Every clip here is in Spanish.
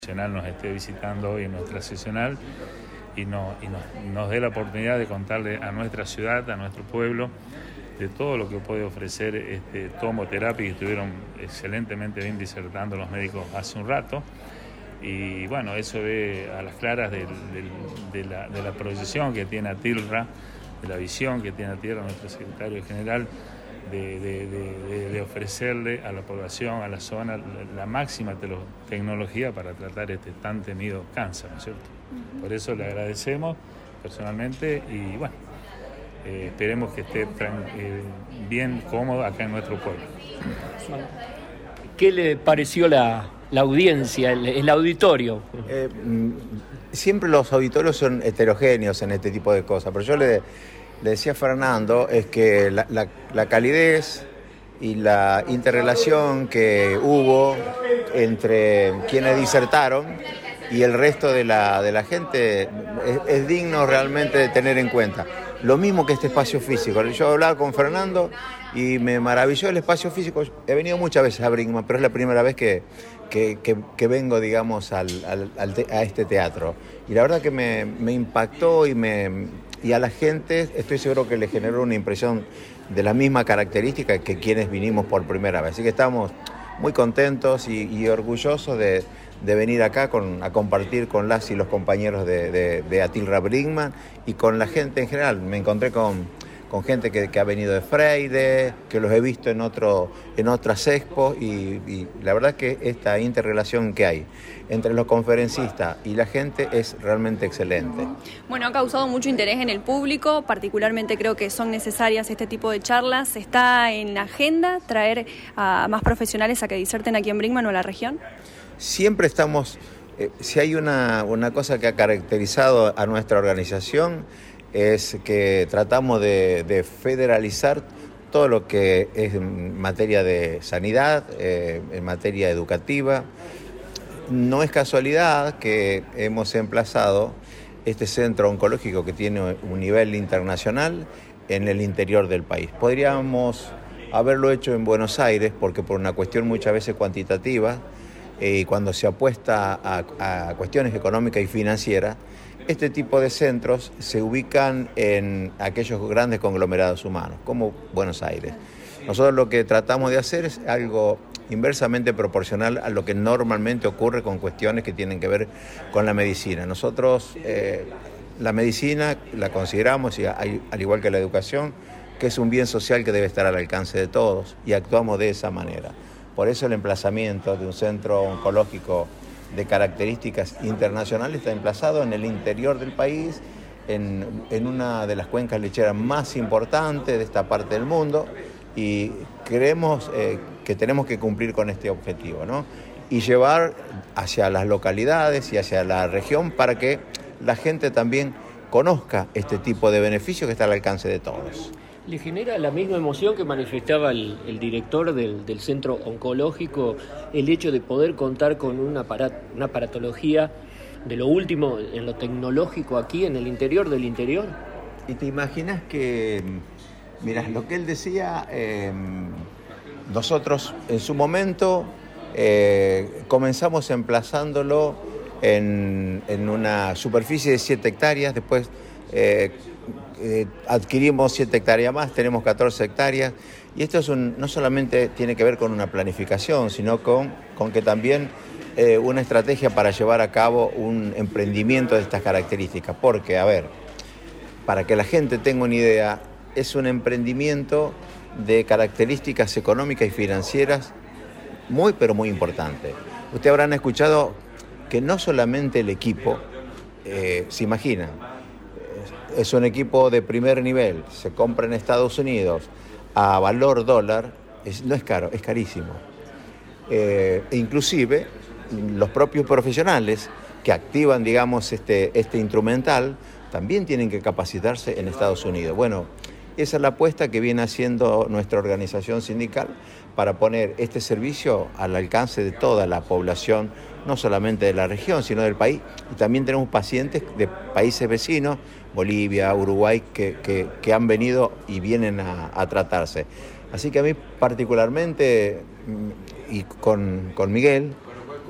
Nos esté visitando hoy en nuestra sesional y nos dé la oportunidad de contarle a nuestra ciudad, a nuestro pueblo, de todo lo que puede ofrecer tomoterapia, que estuvieron excelentemente bien disertando los médicos hace un rato. Y bueno, eso ve a las claras de la proyección que tiene ATILRA, de la visión que tiene ATILRA nuestro secretario general, de ofrecerle a la población, a la zona, la máxima tecnología para tratar este tan temido cáncer, ¿no es cierto? Por eso le agradecemos personalmente y bueno, esperemos que esté bien cómodo acá en nuestro pueblo. ¿Qué le pareció la audiencia, el auditorio? Siempre los auditorios son heterogéneos en este tipo de cosas, pero yo le decía a Fernando es que la calidez y la interrelación que hubo entre quienes disertaron y el resto de la gente es digno realmente de tener en cuenta. Lo mismo que este espacio físico. Yo hablaba con Fernando y me maravilló el espacio físico. He venido muchas veces a Brinkmann, pero es la primera vez que vengo, digamos, a este teatro. Y la verdad que me impactó y a la gente estoy seguro que le generó una impresión de la misma característica que quienes vinimos por primera vez. Así que estamos muy contentos y orgullosos de venir acá a compartir con las y los compañeros de ATILRA Brinkmann y con la gente en general. Me encontré con gente que ha venido de Freire, que los he visto en otras expos y la verdad que esta interrelación que hay entre los conferencistas y la gente es realmente excelente. Bueno, ha causado mucho interés en el público, particularmente creo que son necesarias este tipo de charlas. ¿Está en la agenda traer a más profesionales a que diserten aquí en Brinkmann o en la región? Siempre estamos, si hay una cosa que ha caracterizado a nuestra organización, es que tratamos de federalizar todo lo que es en materia de sanidad, en materia educativa. No es casualidad que hemos emplazado este centro oncológico que tiene un nivel internacional en el interior del país. Podríamos haberlo hecho en Buenos Aires porque por una cuestión muchas veces cuantitativa y cuando se apuesta a cuestiones económicas y financieras, este tipo de centros se ubican en aquellos grandes conglomerados humanos, como Buenos Aires. Nosotros lo que tratamos de hacer es algo inversamente proporcional a lo que normalmente ocurre con cuestiones que tienen que ver con la medicina. Nosotros la medicina la consideramos, al igual que la educación, que es un bien social que debe estar al alcance de todos y actuamos de esa manera. Por eso el emplazamiento de un centro oncológico de características internacionales está emplazado en el interior del país, en una de las cuencas lecheras más importantes de esta parte del mundo y creemos que tenemos que cumplir con este objetivo, ¿no? Y llevar hacia las localidades y hacia la región para que la gente también conozca este tipo de beneficio que está al alcance de todos. ¿Le genera la misma emoción que manifestaba el director del centro oncológico el hecho de poder contar con una aparatología de lo último en lo tecnológico aquí en el interior del interior? Y te imaginas que, mirá, lo que él decía, nosotros en su momento comenzamos emplazándolo en una superficie de 7 hectáreas, después adquirimos 7 hectáreas más, tenemos 14 hectáreas y esto no solamente tiene que ver con una planificación, sino con que también una estrategia para llevar a cabo un emprendimiento de estas características, porque, a ver, para que la gente tenga una idea, es un emprendimiento de características económicas y financieras muy, pero muy importante. Ustedes habrán escuchado que no solamente el equipo, se imaginan, es un equipo de primer nivel, se compra en Estados Unidos a valor dólar, no es caro, es carísimo. Inclusive los propios profesionales que activan, digamos, este instrumental también tienen que capacitarse en Estados Unidos. Bueno, esa es la apuesta que viene haciendo nuestra organización sindical para poner este servicio al alcance de toda la población, no solamente de la región, sino del país. Y también tenemos pacientes de países vecinos, Bolivia, Uruguay, que han venido y vienen a tratarse. Así que a mí particularmente, y con Miguel,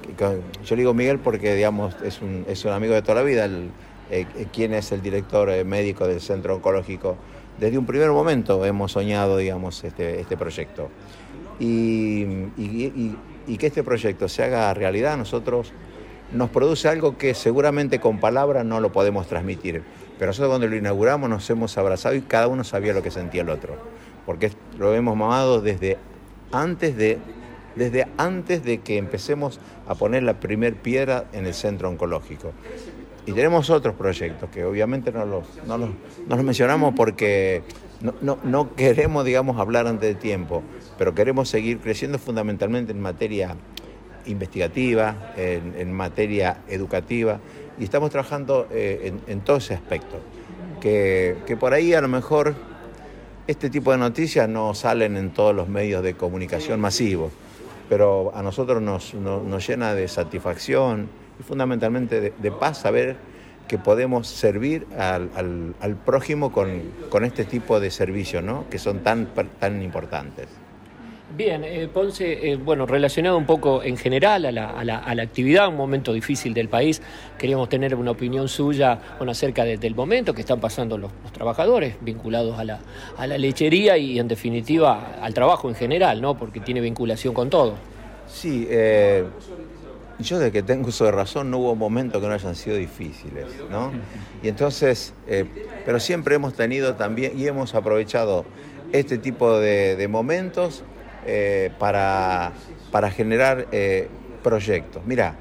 yo le digo Miguel porque, digamos, es un amigo de toda la vida, quien es el director médico del Centro Oncológico. Desde un primer momento hemos soñado, digamos, este proyecto. Y que este proyecto se haga realidad, nosotros nos produce algo que seguramente con palabras no lo podemos transmitir. Pero nosotros cuando lo inauguramos nos hemos abrazado y cada uno sabía lo que sentía el otro. Porque lo hemos mamado desde antes de que empecemos a poner la primer piedra en el centro oncológico. Y tenemos otros proyectos que obviamente no los mencionamos porque no queremos, digamos, hablar antes de tiempo, pero queremos seguir creciendo fundamentalmente en materia investigativa, en materia educativa, y estamos trabajando en todo ese aspecto. Que por ahí a lo mejor este tipo de noticias no salen en todos los medios de comunicación masivos, pero a nosotros nos llena de satisfacción y fundamentalmente de paz saber que podemos servir al prójimo con este tipo de servicios, ¿no? Que son tan importantes. Bien, Ponce, bueno, relacionado un poco en general a la actividad, un momento difícil del país, queríamos tener una opinión suya, bueno, acerca del momento que están pasando los trabajadores vinculados a la lechería y en definitiva al trabajo en general, ¿no? Porque tiene vinculación con todo. Sí, yo desde que tengo uso de razón no hubo momentos que no hayan sido difíciles, ¿no? Y entonces, pero siempre hemos tenido también y hemos aprovechado este tipo de momentos para generar proyectos. Mirá,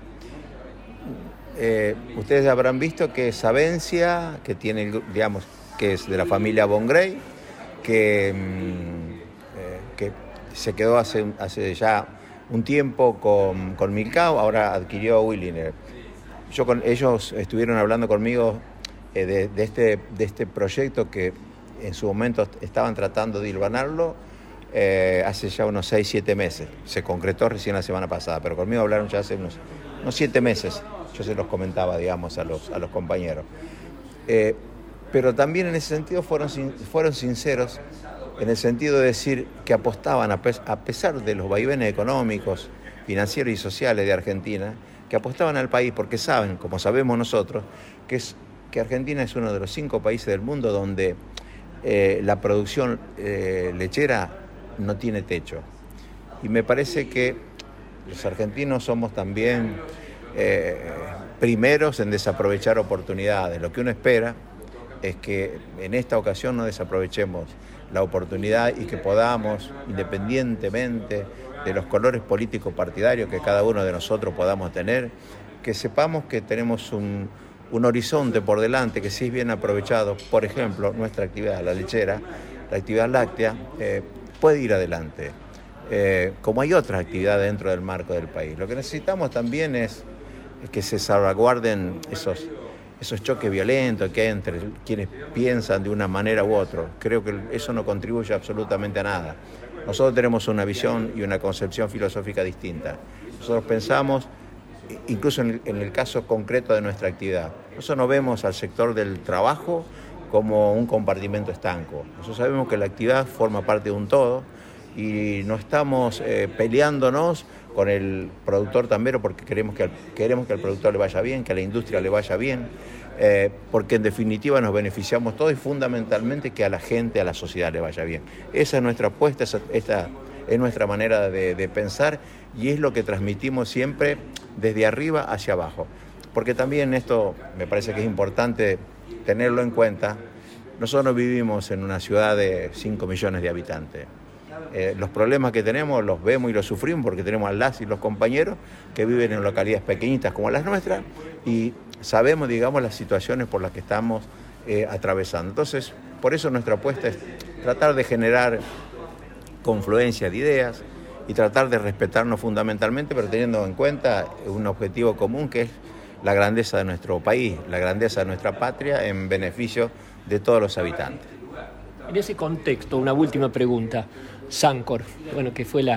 ustedes habrán visto que Savencia, que tiene, digamos, que es de la familia Von Grey, que se quedó hace ya un tiempo con Milcao, ahora adquirió Williner. Ellos estuvieron hablando conmigo de este proyecto que en su momento estaban tratando de hilvanarlo hace ya unos 6-7 meses. Se concretó recién la semana pasada, pero conmigo hablaron ya hace unos 7 meses. Yo se los comentaba, digamos, a los compañeros. Pero también en ese sentido fueron sinceros, en el sentido de decir que apostaban, a pesar de los vaivenes económicos, financieros y sociales de Argentina, que apostaban al país porque saben, como sabemos nosotros, que Argentina es uno de los 5 países del mundo donde la producción lechera no tiene techo. Y me parece que los argentinos somos también primeros en desaprovechar oportunidades. Lo que uno espera es que en esta ocasión no desaprovechemos la oportunidad y que podamos, independientemente de los colores políticos partidarios que cada uno de nosotros podamos tener, que sepamos que tenemos un horizonte por delante que si es bien aprovechado, por ejemplo, nuestra actividad, la lechera, la actividad láctea, puede ir adelante, como hay otras actividades dentro del marco del país. Lo que necesitamos también es que se salvaguarden esos choques violentos que hay entre quienes piensan de una manera u otra. Creo que eso no contribuye absolutamente a nada. Nosotros tenemos una visión y una concepción filosófica distinta. Nosotros pensamos, incluso en el caso concreto de nuestra actividad, nosotros no vemos al sector del trabajo como un compartimento estanco. Nosotros sabemos que la actividad forma parte de un todo y no estamos peleándonos con el productor tambero porque queremos que al productor le vaya bien, que a la industria le vaya bien, porque en definitiva nos beneficiamos todos y fundamentalmente que a la gente, a la sociedad le vaya bien. Esa es nuestra apuesta, esta es nuestra manera de pensar y es lo que transmitimos siempre desde arriba hacia abajo. Porque también esto me parece que es importante tenerlo en cuenta. Nosotros vivimos en una ciudad de 5 millones de habitantes. Los problemas que tenemos los vemos y los sufrimos porque tenemos a las y los compañeros que viven en localidades pequeñitas como las nuestras y sabemos, digamos, las situaciones por las que estamos atravesando. Entonces, por eso nuestra apuesta es tratar de generar confluencia de ideas y tratar de respetarnos fundamentalmente, pero teniendo en cuenta un objetivo común que es la grandeza de nuestro país, la grandeza de nuestra patria en beneficio de todos los habitantes. En ese contexto, una última pregunta. Sancor, bueno, que fue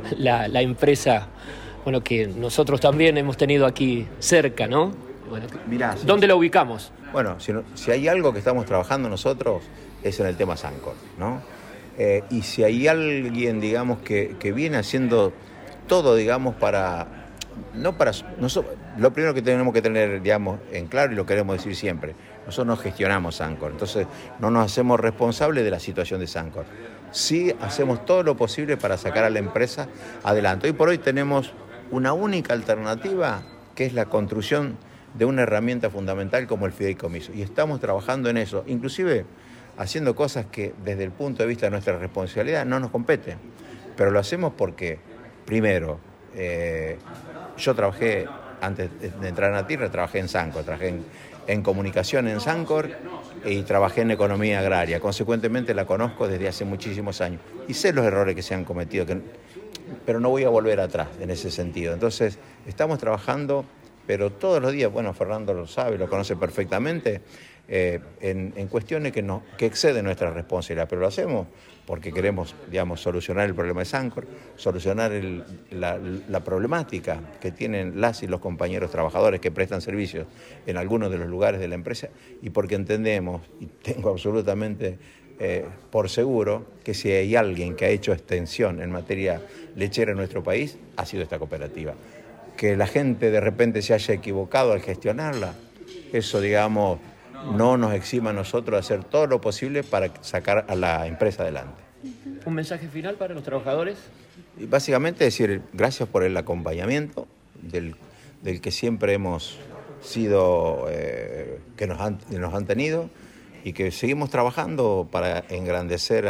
la empresa, bueno, que nosotros también hemos tenido aquí cerca, ¿no? Bueno, mirá, ¿dónde la ubicamos? Bueno, si hay algo que estamos trabajando nosotros es en el tema Sancor, ¿no? Y si hay alguien, digamos, que viene haciendo todo, digamos, para lo primero que tenemos que tener, digamos, en claro, y lo queremos decir siempre, nosotros no gestionamos Sancor, entonces no nos hacemos responsables de la situación de Sancor. Sí hacemos todo lo posible para sacar a la empresa adelante. Hoy por hoy tenemos una única alternativa, que es la construcción de una herramienta fundamental como el fideicomiso. Y estamos trabajando en eso, inclusive haciendo cosas que desde el punto de vista de nuestra responsabilidad no nos competen. Pero lo hacemos porque, primero, yo trabajé, antes de entrar en la tierra, trabajé en Sancor, trabajé en comunicación en Sancor y trabajé en economía agraria. Consecuentemente la conozco desde hace muchísimos años y sé los errores que se han cometido, pero no voy a volver atrás en ese sentido. Entonces, estamos trabajando, pero todos los días, bueno, Fernando lo sabe, lo conoce perfectamente, en cuestiones que exceden nuestra responsabilidad, pero lo hacemos porque queremos, digamos, solucionar el problema de Sancor, solucionar la problemática que tienen las y los compañeros trabajadores que prestan servicios en algunos de los lugares de la empresa, y porque entendemos, y tengo absolutamente por seguro, que si hay alguien que ha hecho extensión en materia lechera en nuestro país, ha sido esta cooperativa. Que la gente de repente se haya equivocado al gestionarla, eso, digamos, no nos exima a nosotros de hacer todo lo posible para sacar a la empresa adelante. ¿Un mensaje final para los trabajadores? Y básicamente decir gracias por el acompañamiento del que siempre hemos sido, que nos han tenido, y que seguimos trabajando para engrandecer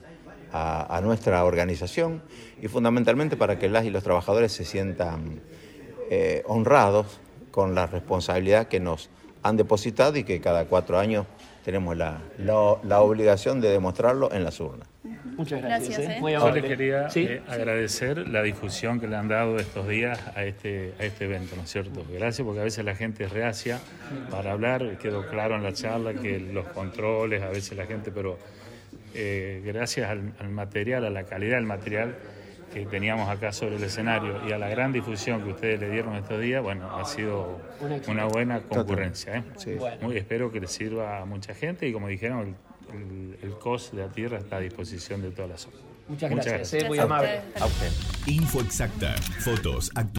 a nuestra organización y fundamentalmente para que las y los trabajadores se sientan honrados con la responsabilidad que nos han depositado y que cada 4 años tenemos la obligación de demostrarlo en las urnas. Muchas gracias. Muy Yo amable. le quería ¿Sí? agradecer la difusión que le han dado estos días a este evento, ¿no es cierto? Gracias, porque a veces la gente es reacia para hablar, quedó claro en la charla que los controles, a veces la gente, pero gracias al material, a la calidad del material que teníamos acá sobre el escenario y a la gran difusión que ustedes le dieron estos días, bueno, ha sido una buena concurrencia. Sí. Espero que le sirva a mucha gente y, como dijeron, el COS de la tierra está a disposición de toda la zona. Muchas gracias. Muy amable. A usted. Info exacta, fotos,